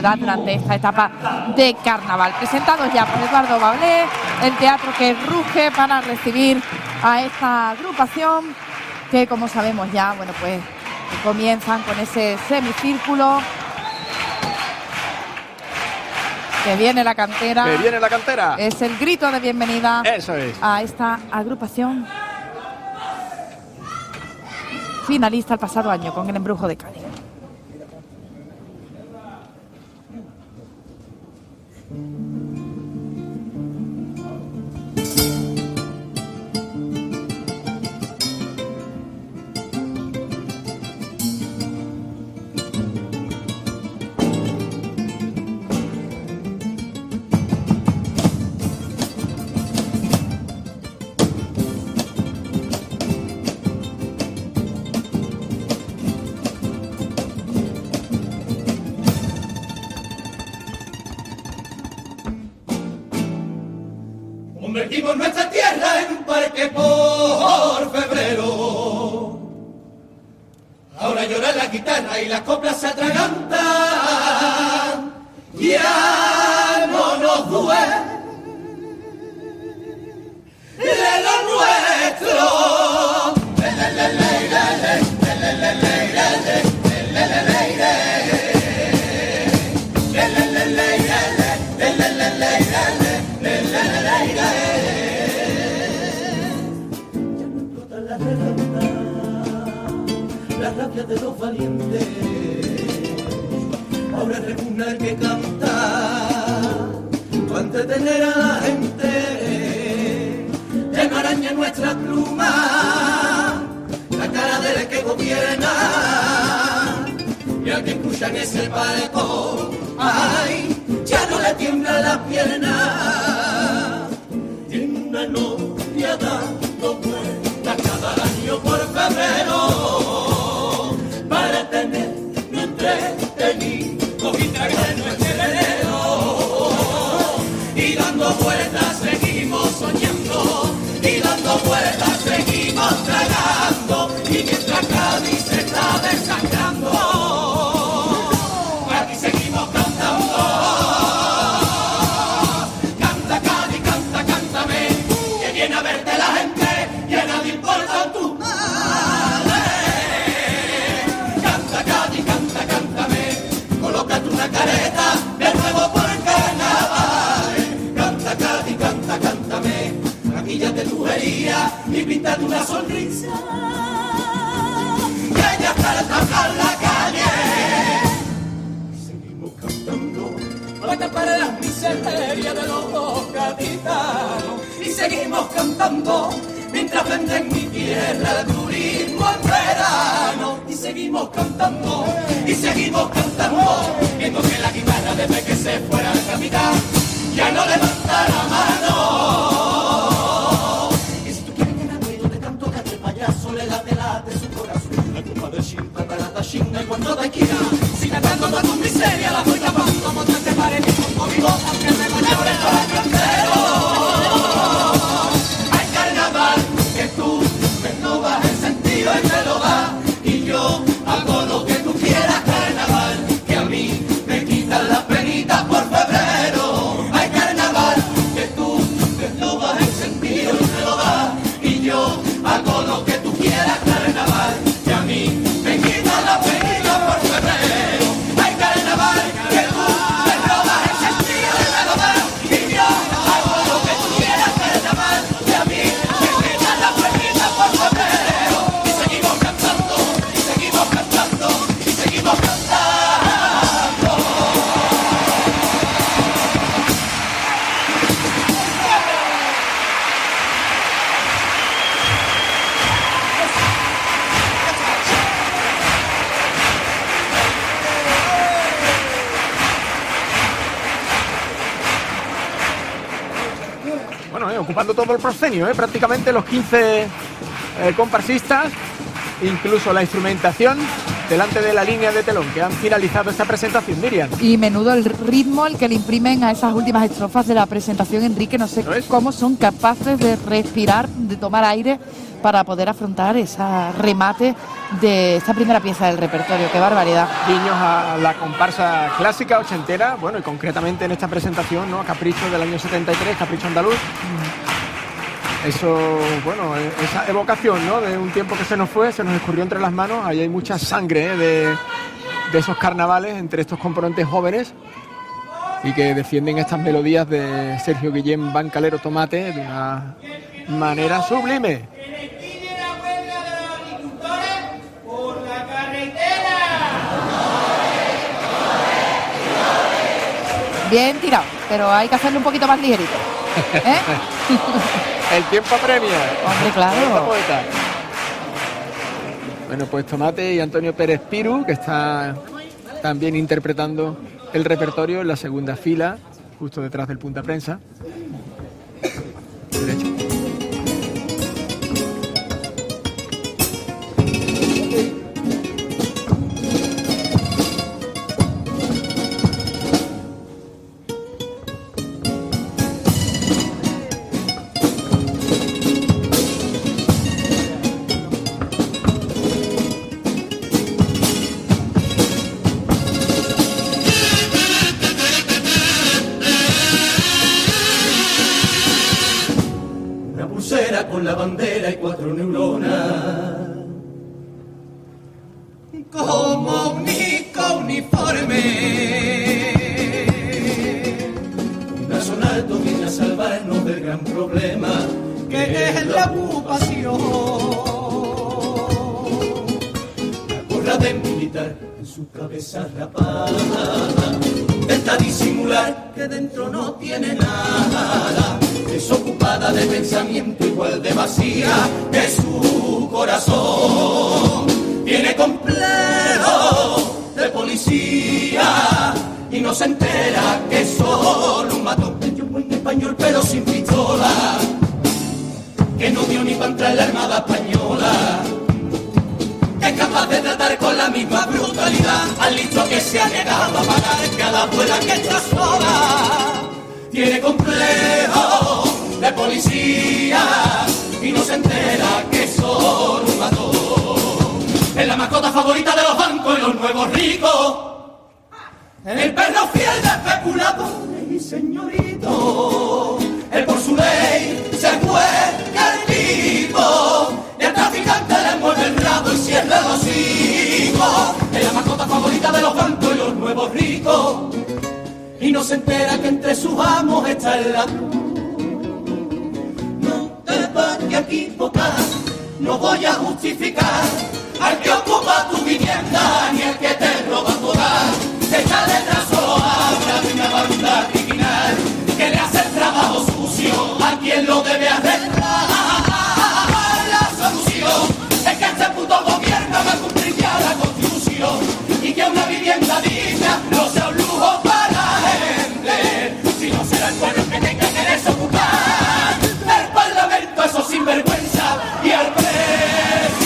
ciudad durante esta etapa de carnaval. Presentados ya por Eduardo Bablé, el teatro que ruge para recibir a esta agrupación que, como sabemos ya, bueno, pues comienzan con ese semicírculo. Que viene la cantera. Que viene la cantera. Es el grito de bienvenida. Eso es. A esta agrupación finalista el pasado año con el Embrujo de Cádiz. Convertimos nuestra tierra en un parque por febrero. Ahora llora la guitarra y las coplas se atragantan. Ya no nos duele lo nuestro. La rabia de los valientes, ahora repugna el que canta, para entretener a la gente, enmaraña nuestra pluma, la cara del que gobierna, y al que escucha en ese palco, ay, ya no le tiembla la pierna, tiene una novia dando vueltas cada año por febrero, para tener no entretenido y tragar nuestro veneno. Y dando vueltas seguimos soñando, y dando vueltas seguimos tragando, y mientras Cádiz se está desangrando, aquí seguimos cantando. Canta Cádiz, canta, cántame, que viene a verte la gente, y a nadie importa tú. Una careta de nuevo por el carnaval. Canta Cádiz, canta, cántame, maquíllate tu herida y píntate una sonrisa, que ya está en la calle. Seguimos cantando para tapar las miserias de los gaditanos, y seguimos cantando mientras vende en mi tierra el turismo en verano. Y seguimos cantando, viendo que la guitarra desde que se fuera el capitán ya no levanta la mano. Y si tú quieres que me ruido de canto que el payaso le late su corazón, la culpa de Shinta, Tarata, Shinta y cuando te quiera, si cantando toda tu miseria la voy tapando, montarte paredes conmigo, aunque me vaya por el barrio entero. Hay carnaval que tú me no vas el sentido y me lo das, y yo hago lo que tú quieras, carnaval, que a mí me quitan las penitas por febrero. Hay carnaval que tú me no vas el sentido y me lo das, y yo hago lo que tú quieras, carnaval, que a mí me quitan las penitas por febrero. Hay carnaval que tú me robas el sentido y me lo das, y yo hago lo que tú quieras, carnaval, que a mí me quitan las penitas por febrero. Y seguimos cantando, y seguimos cantando, y seguimos cantando. Bueno, ocupando todo el proscenio, prácticamente los 15 comparsistas, incluso la instrumentación delante de la línea de telón que han finalizado esta presentación, Miriam. Y menudo el ritmo el que le imprimen a esas últimas estrofas de la presentación, Enrique. No sé cómo son capaces de respirar, de tomar aire para poder afrontar ese remate de esta primera pieza del repertorio. ¡Qué barbaridad! Guiños a la comparsa clásica ochentera, bueno, y concretamente en esta presentación, ¿no? Capricho del año 73, Capricho andaluz. Eso, bueno, esa evocación, ¿no? De un tiempo que se nos fue, se nos escurrió entre las manos. Ahí hay mucha sangre, de esos carnavales entre estos componentes jóvenes y que defienden estas melodías de Sergio Guillén Bancalero Tomate de una manera sublime. Bien tirado, pero hay que hacerlo un poquito más ligerito, ¿eh? El tiempo apremia. Hombre, claro. Poeta. Bueno, pues Tomate y Antonio Pérez Piru, que está también interpretando el repertorio en la segunda fila, justo detrás del punta prensa. Derecho. Con la bandera y 4 neuronas como único uniforme, un brazo alto viene a salvarnos del gran problema que es la ocupación. La gorra de militar en su cabeza rapada intenta disimular que dentro no tiene nada. Desocupada de pensamiento igual de vacía que su corazón. Tiene complejo de policía y no se entera que solo un matón. Yo buen español pero sin pistola, que no dio ni para entrar en la Armada Española, que es capaz de tratar con la misma brutalidad al listo que se ha negado a pagar cada abuela que está sola. Tiene complejo de policía y no se entera que son un matón. Es la mascota favorita de los bancos y los nuevos ricos. El perro fiel de especuladores y señoritos. Él por su ley se juega el tipo y al traficante le mueve el rabo y cierra los hijos. Es la mascota favorita de los bancos y los nuevos ricos. Y no se entera que entre sus amos está el ladrón. No te vayas a equivocar, no voy a justificar al que ocupa tu vivienda ni al que te roba tu hogar. Deja detrás solo habla de una banda criminal que le hace el trabajo sucio a quien lo debe arreglar. La solución es que este puto gobierno va a cumplir ya la Constitución y que una vivienda digna no sea un lujo para si no será el pueblo que tenga que desocupar el Parlamento, eso sinvergüenza y al presidente.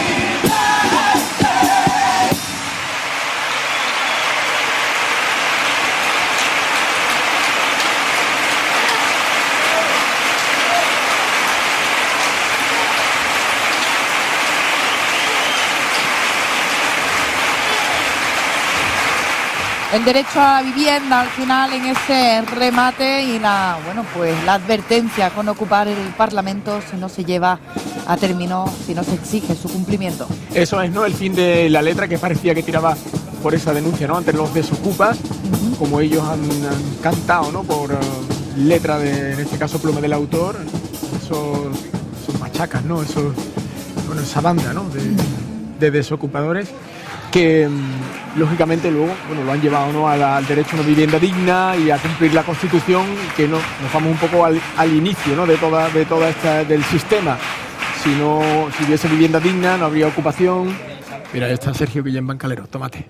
El derecho a vivienda al final en ese remate y la advertencia con ocupar el Parlamento si no se lleva a término, si no se exige su cumplimiento. Eso es, ¿no? El fin de la letra que parecía que tiraba por esa denuncia, ¿no? Ante los desocupas, como ellos han cantado, ¿no? Por letra de, en este caso, pluma del autor, esos machacas, ¿no? Esa banda, ¿no? De desocupadores que lógicamente luego lo han llevado, ¿no? al derecho a una vivienda digna y a cumplir la Constitución, que nos vamos un poco al inicio, ¿no? de toda esta del sistema. Si hubiese vivienda digna no habría ocupación. Mira, ahí está Sergio Guillén Bancalero, Tomate.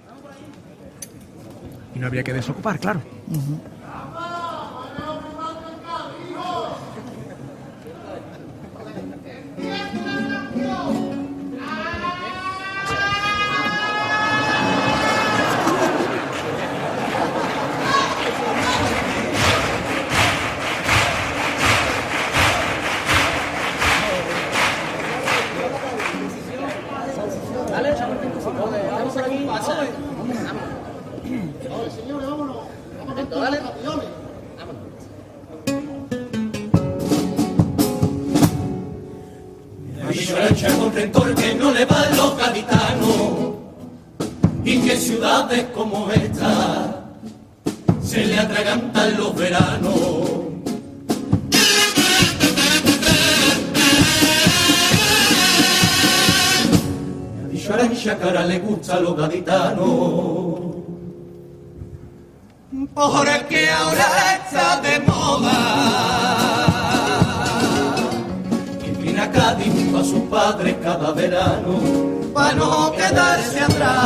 Y no habría que desocupar, claro. momento, ¿vale? Me ha dicho Arancha con rencor que no le van los gaditanos y que en ciudades como esta se le atragantan los veranos. Me ha dicho Arancha que ahora le gusta a los gaditanos porque ahora está de moda. Y viene a Cádiz junto a sus padres cada verano para no quedarse atrás.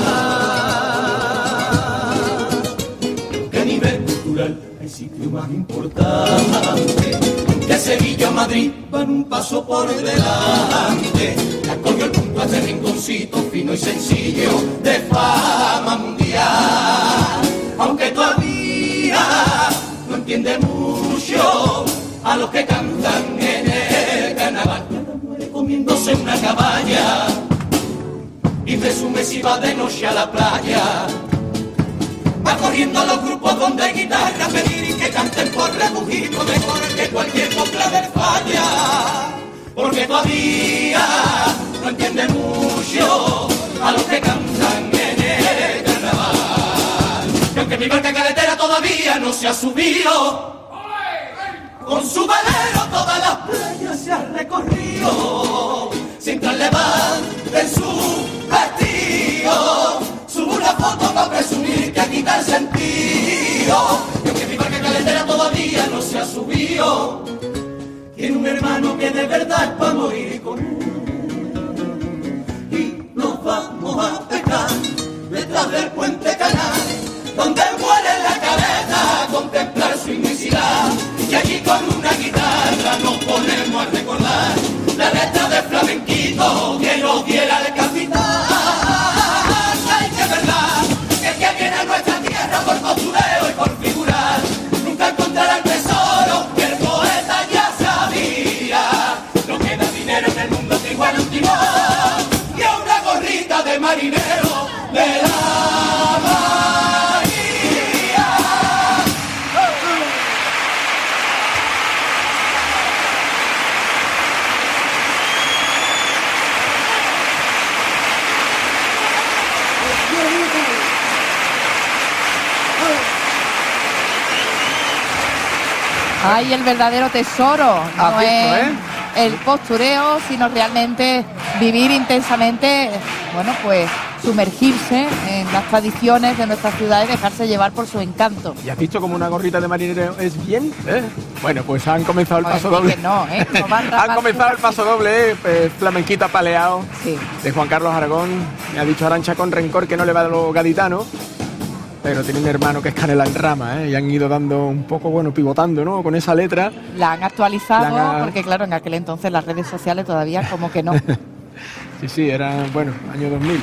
Que a nivel cultural hay sitio más importante que Sevilla o Madrid van un paso por delante. La cogió el punto a este rinconcito fino y sencillo de fama mundial. Aunque todavía no entiende mucho a los que cantan en el carnaval. Muere comiéndose una caballa y presume si va de noche a la playa. Va corriendo a los grupos donde hay guitarra a pedir y que canten por rebujito mejor que cualquier copla de falla. Porque todavía no entiende mucho a los que cantan en el carnaval. Y aunque mi barca caletera todavía no se ha subido, con su velero todas las playas se ha recorrido. Mientras levanta en su vestido, subo una foto para presumir que aquí está el sentido. Y aunque mi barca caletera todavía no se ha subido, tiene un hermano que de verdad es para morir con él. Y nos vamos a pescar detrás del puente canal, donde muere la cabeza a contemplar su inmensidad. Y allí con una guitarra nos ponemos a recordar la letra de flamenquito que nos diera el capitán. Ay, que verdad, que el que viene a nuestra tierra por postureo y por figurar nunca encontrará el tesoro que el poeta ya sabía. No queda dinero en el mundo que igual un timón y a una gorrita de marinero de la Hay el verdadero tesoro, no es el postureo, sino realmente vivir intensamente, bueno, pues sumergirse en las tradiciones de nuestra ciudad y dejarse llevar por su encanto. ¿Y has visto como una gorrita de marinero es bien? Bueno, pues han comenzado el paso doble. No, Han comenzado el paso doble, flamenquito apaleado, sí, de Juan Carlos Aragón. Me ha dicho Arancha con rencor que no le va a los gaditanos, pero tiene un hermano que es canela en rama, y han ido dando un poco, bueno, pivotando, ¿no? Con esa letra. La han actualizado, porque claro, en aquel entonces las redes sociales todavía como que no. Sí, era, bueno, año 2000.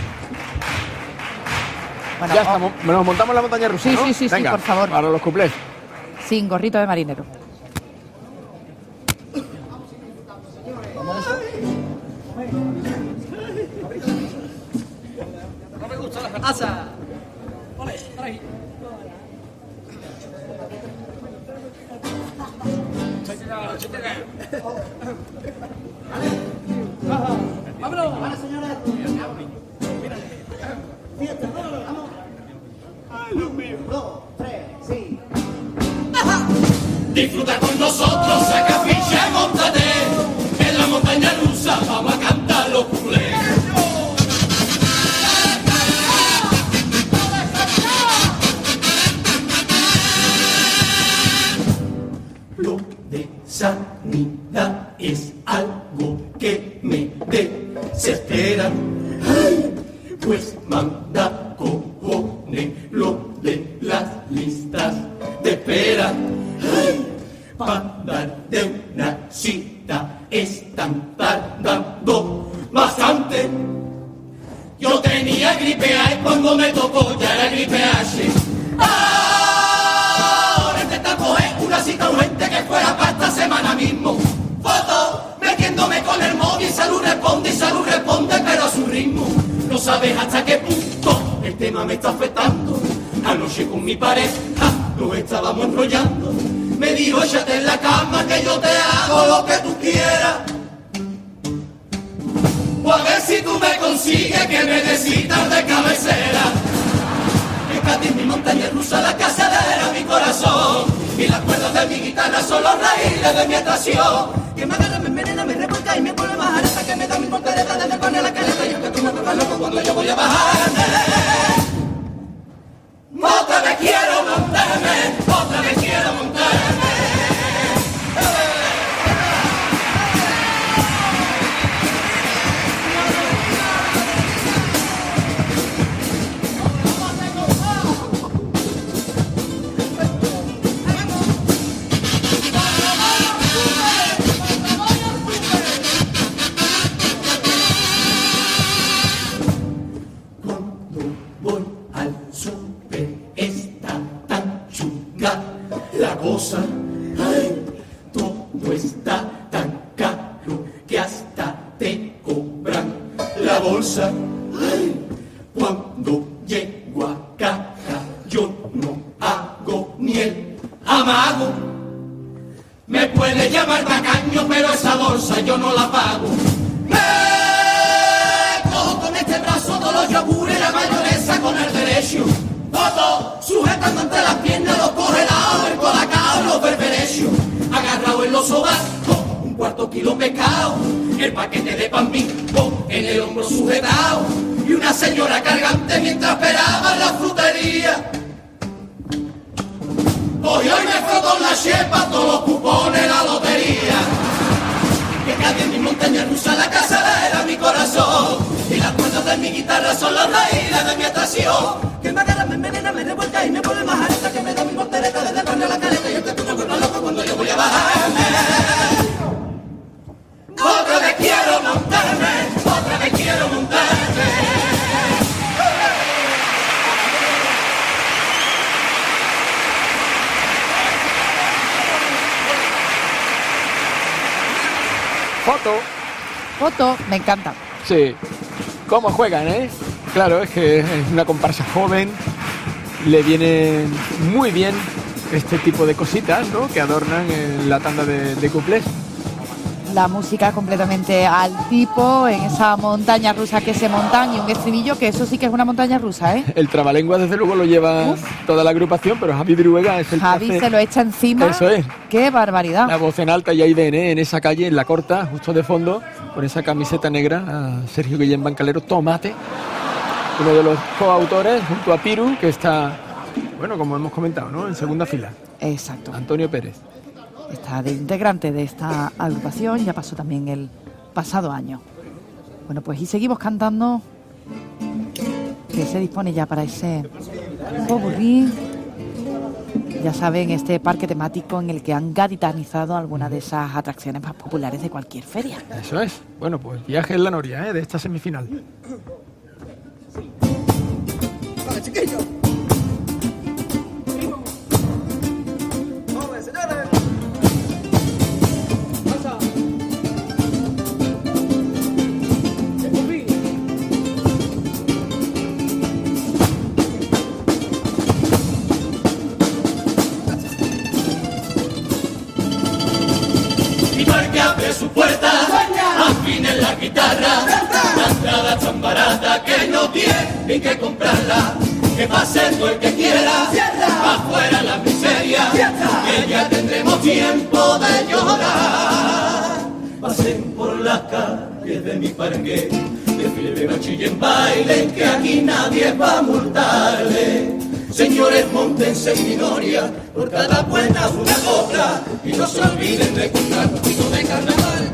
Bueno, ya estamos, nos montamos la montaña rusa, sí, ¿no? sí, Venga, por favor. Para los cuplés. Sin gorrito de marinero. No me gusta la asa. Ole, ahí. Vámonos. Vale, señores. Fíjate, vamos. Ay, Dios mío. 2, 3, sí. Disfruta con nosotros, saca ficha y móntate. En la montaña rusa vamos a cantar los culés. Lo de sanidad es algo que me desespera. Ay, pues manda cojones lo de las listas de espera. Ay, para dar de una cita están tardando bastante. Yo tenía gripe A y cuando me tocó ya era gripe H. Ahora intentan coger una cita urgente que fuera para esta semana mismo. Foto metiéndome con el móvil, salud responde pero a su ritmo. No sabes hasta qué punto el tema me está afectando. Anoche con mi pareja nos estábamos enrollando, me dijo échate en la cama que yo te hago lo que tú quieras. O a ver si tú me consigues que me decitas de cabecera. Que Cádiz es mi montaña rusa, la casadera, mi corazón. Y las cuerdas de mi guitarra son los raíles de mi atracción. Que me agarra, me envenena, me revuelca y me pone más areta. Que me da mi voltereta desde el pan a la caleta. Y es que tú me vuelvas loco cuando yo voy a bajarme. Otra vez quiero montarme, otra vez quiero montarme. Ay, todo está tan caro que hasta te cobran la bolsa. Ay, cuando llego a casa yo no hago ni el amago. Me puede llamar tacaño, pero esa bolsa yo no la pago. Me cojo con este brazo todos los yogures, la mayonesa con el derecho. Todo sujetando entre las piernas los congelados, el colacao, los berberechos. Agarrado en los sobacos, un cuarto kilo pescado, el paquete de pan Bimbo en el hombro sujetado. Y una señora cargante mientras esperaba en la frutería. Hoy me frotó en la chepa todos los cupones de la lotería. Que Cádiz es mi montaña rusa, la casadera, mi corazón. Y las cuerdas de mi guitarra son las raíles de mi atracción. Que me agarra, me envenena, me revuelca y me pone más areta. Que me da mi voltereta desde el pan a la caleta. Y es que tú me vuelvas loco cuando yo voy a bajarme. Otra vez quiero montarme, otra vez quiero montarme. Foto, me encanta. Sí. ¿Cómo juegan, eh? Claro, es que es una comparsa joven. Le viene muy bien este tipo de cositas, ¿no? Que adornan la tanda de cuplés. La música completamente al tipo en esa montaña rusa que se montan y un estribillo que eso sí que es una montaña rusa, ¿eh? El trabalengua desde luego lo lleva toda la agrupación, pero Javi Druega es el Javi que hace... se lo echa encima. Eso es. ¡Qué barbaridad! La voz en alta y ahí ven, en esa calle, en la corta, justo de fondo, con esa camiseta negra, a Sergio Guillén Bancalero, Tomate, uno de los coautores, junto a Piru, que está, bueno, como hemos comentado, ¿no? En segunda fila. Exacto. Antonio Pérez. Está de integrante de esta agrupación, ya pasó también el pasado año. Bueno, pues y seguimos cantando, que se dispone ya para ese popurrí. Ya saben, este parque temático en el que han gaditarizado algunas de esas atracciones más populares de cualquier feria. Eso es. Bueno, pues viaje en la noria, de esta semifinal. Vale, chiquillo. Vamos, señores. Pasa. Y porque abre su puerta, afinen la guitarra, la entrada tan barata que no tiene que comprarla. Que pase todo el que quiera, afuera la miseria, que ya tendremos tiempo de llorar. Pasen por las calles de mi parque, desfile de bachiller en baile, que aquí nadie va a multarle. Señores, móntense en mi noria, por cada puerta una copla, y no se olviden de comprar un poquito de carnaval.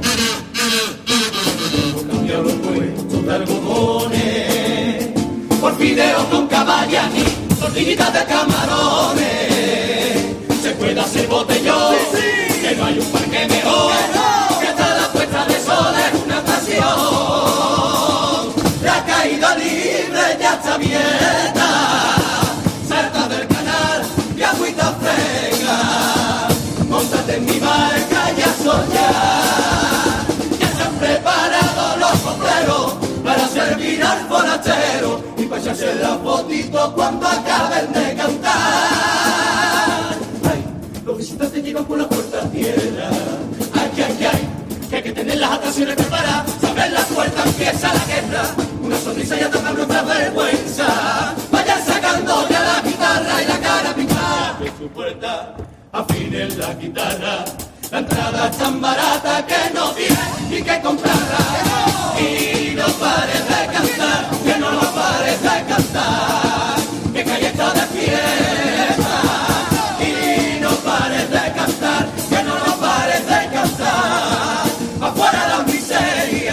No cambiar los puestos de algodones por fideos con caballa ni tortillitas de camarones. Se puede hacer botellón, que no hay un parque mejor, que hasta la puesta de sol es una pasión. La caída libre ya está abierta, salta del canal y agüita fresca. Móntate en mi barca y a soñar. Ya se han preparado los copleros para servir al forastero y para echarse la fotito cuando acaben de cantar. testigo por la puerta tierra. Ay, ay, ay, que hay que tener las atracciones preparadas. Se abren las puertas, empieza la guerra. Una sonrisa y ataca nuestra vergüenza. Vayan sacando ya la guitarra y la cara pintada de su puerta. Afinen la guitarra. La entrada es tan barata que no tiene ni que comprarla. Y no pares de cantar, que no pares de cantar, que calle está de fiesta. Y no pares de cantar, que no pares de cantar, afuera la miseria.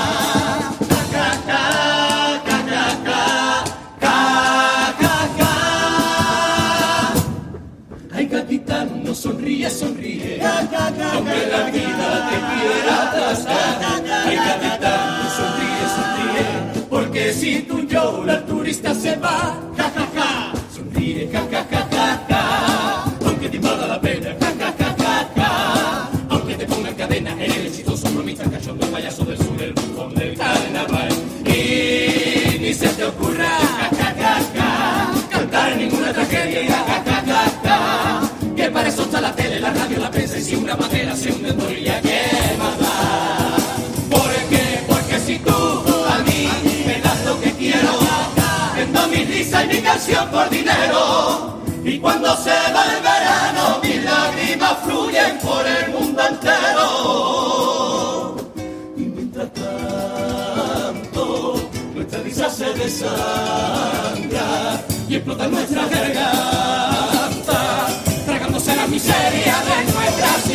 Ay, gatita, no sonríe, sonríe, aunque la vida te quiera atrasar. Ay, gatita, no sonríe, sonríe, porque si tú lloras, el turista se va. Ja, ja, ja, sonríe, ja, ja, ja, ja, ja, aunque te invada la pena, ja, ja, ja, ja, ja, aunque te pongan cadena, eres el exitoso bromista, cachondo, payaso del sur, el bufón del carnaval. Y ni se te ocurra, ja, ja, ja, ja, cantar ninguna tragedia, ja, ja, ja, ja, ja, que para eso está la tele, la radio, la prensa, y si una madera se hunde en torilla, ¿qué más da? ¿Por qué? Porque si tú a mí me das lo que quiero, vendo mi risa y mi canción por dinero, y cuando se va el verano mis lágrimas fluyen por el mundo entero. Y mientras tanto nuestra risa se desangra y explota nuestra garganta, tragándose la miseria de nuestras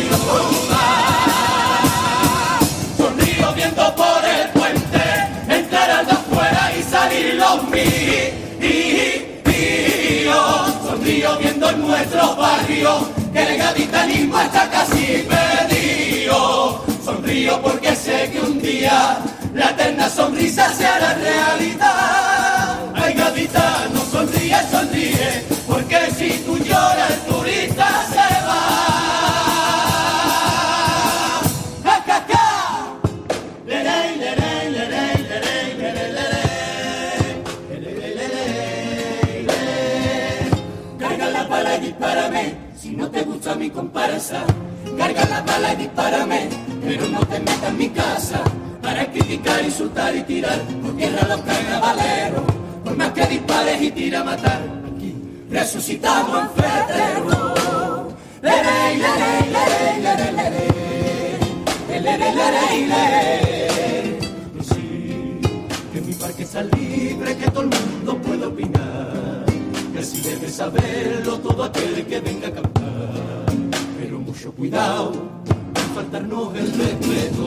ilusiones. Sonrío viendo por el puente entrar al de afuera y salir los míos. Sonrío viendo en nuestros barrios que el gaditanismo está casi perdido. Sonrío porque sé que un día la eterna sonrisa se hará realidad. Ay, gadita, no sonríe, sonríe, porque si tú lloras el turista se va. ¡Ja, ja, ja! Lerey, lerey, lerey, lerey, lerey, lerey, lerey, lerey. Carga la bala y dispárame, si no te gusta mi comparsa. Carga la bala y dispárame, pero no te metas en mi casa para criticar, insultar y tirar por tierra a los carnavaleros. Por más que dispares y tira a matar, aquí resucitamos en febrero. Lerey, lerey, lerey, lerey, lerey, lerey, lerey, lerey. Y sí, que mi parque está libre, que todo el mundo puede opinar, que así debe saberlo todo aquel que venga a cantar. Pero mucho cuidado, no faltarnos el respeto.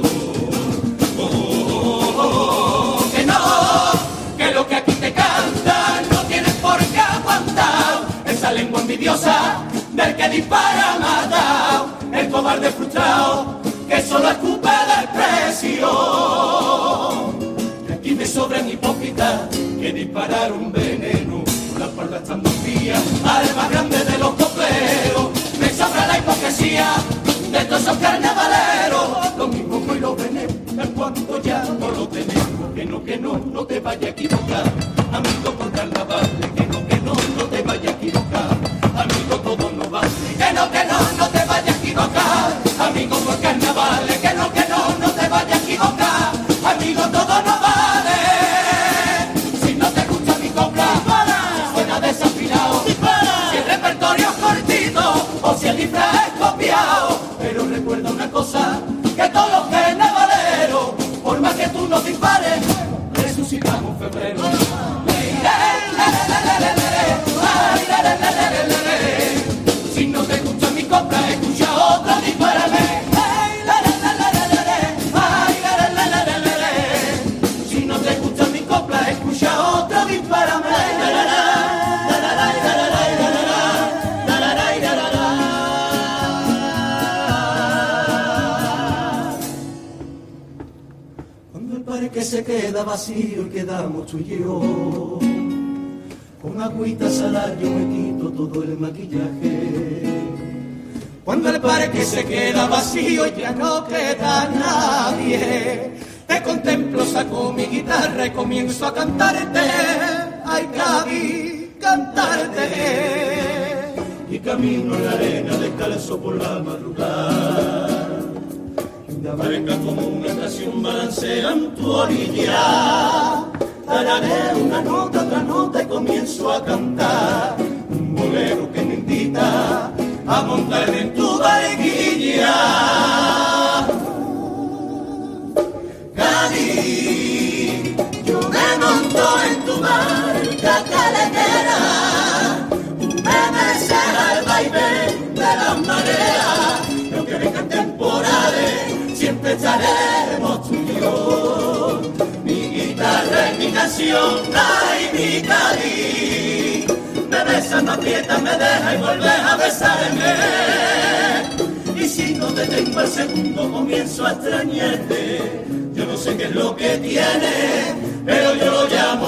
Que no, que lo que aquí te cantan no tienes por qué aguantar. Esa lengua envidiosa del que dispara matado, el cobarde frustrado que solo escupe desprecio. Y aquí me sobran hipócritas que dispararon veneno con la espalda estando fría al más grande de los coperos. Me sobra la hipocresía de todos esos carnavaleros. Lo mismo que hoy lo veneno cuando ya no lo tenemos. Que no, no te vayas a equivocar, amigo, por carnaval. Que no, no te vayas a equivocar, amigo, todo no vale. Que no, no te vayas a equivocar, amigo, por carnaval. Que no, no te vayas a equivocar, amigo, todo no vale. Si no te gusta mi copla, suena desafinado. Si el repertorio es cortito o si el disfraz es copiado. Pero recuerda una cosa, que todos los carnavaleros, por más que tú nos dispares, resucitamos febrero. Si no te gusta mi copla, escucha otra, dispárame. Si no te gusta mi copla, escucha otra, dispárame. Que se queda vacío y quedamos tú y yo, con agüita salada yo me quito todo el maquillaje. Cuando el parque se queda vacío y ya no queda nadie, te contemplo, saco mi guitarra y comienzo a cantarte. Ay, Cádiz, cantarte. Y camino en la arena descalzo por la madrugada. Una barca como una estación balancea en tu orilla. Tararé una nota, otra nota y comienzo a cantar un bolero que me invita a montarme en tu barquilla. Cádiz, yo me monto en tu barca caletera, tú me meces al vaivén de las mareas, y aunque vengan temporales, siempre estaremos tú y yo. Mi guitarra es mi canción, ay, mi Cádiz, me besa, me aprieta, me deja y vuelve a besarme. Y si no te tengo el segundo, comienzo a extrañarte. Yo no sé qué es lo que tiene, pero yo lo llamo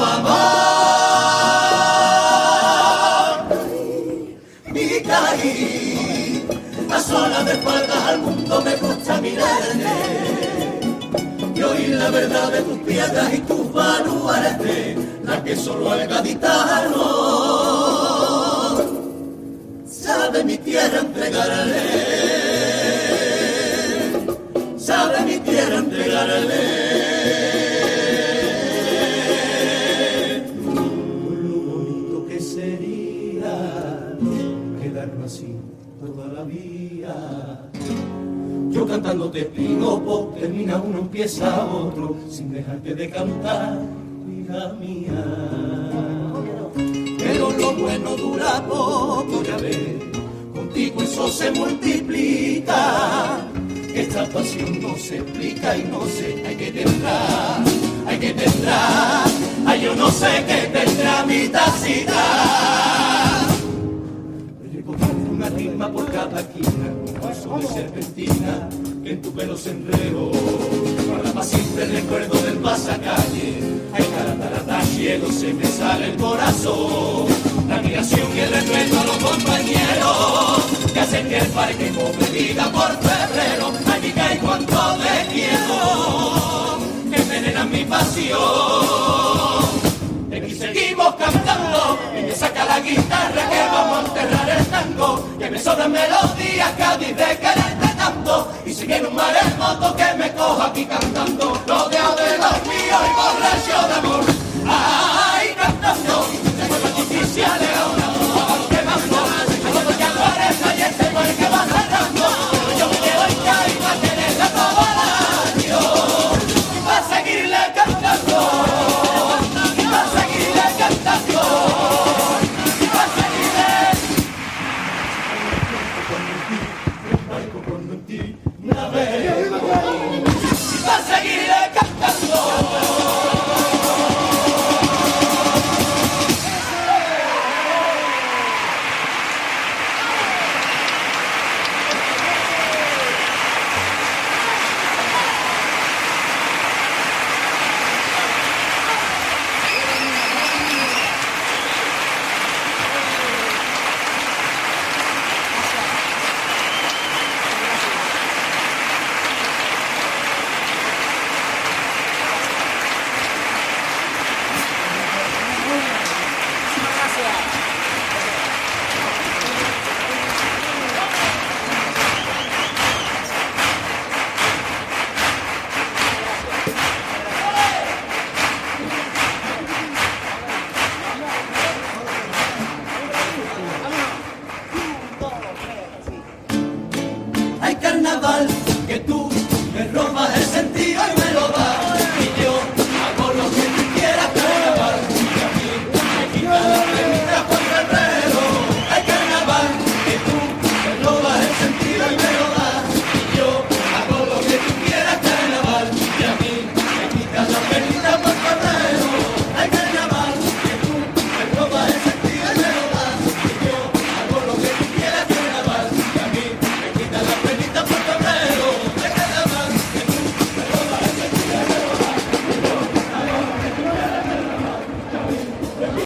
amor. Mi Cádiz, a solas de espaldas al mundo me gusta mirarte y oír la verdad de tus piedras y tus baluartes, la que solo al gaditano sabe mi tierra entregarle. Sabe mi tierra entregarle. Lo bonito que sería quedarme así toda la vida. Yo cantando te pido, termina uno, empieza otro, sin dejarte de cantar, vida mía. Pero lo bueno dura poco, ya ves, contigo eso se multiplica. Esta pasión no se explica y no sé, hay que tendrá, ay yo no sé qué tendrá mi tacita. Recogiendo una rima por cada esquina, un paso de serpentina, que en tu pelo se enredó, para para siempre el recuerdo del pasacalle, ay caratarata, cielo se me sale el corazón, la admiración y el respeto a los compañeros, que hacen que el parque cobre vida por febrero. Ay, mi Cádiz, cuánto te quiero, que envenenan mi pasión. Aquí seguimos cantando, y me saca la guitarra que vamos a enterrar el tango, que me sobran melodías, Cádiz, de quererte tanto, y si viene un maremoto que me coja aquí cantando, rodeado de los míos y borracho de amor. Ay, cantando, después la justicia leona, abajo quemando, a todo que aparezca y este mar que va cerrando, pero yo me quedo en Cádiz para quererla todo el año, y para seguirle cantando, y para seguirle cantando, y para seguirle. Cuando en ti navego, y para seguirle cantando. Hay carnaval que tú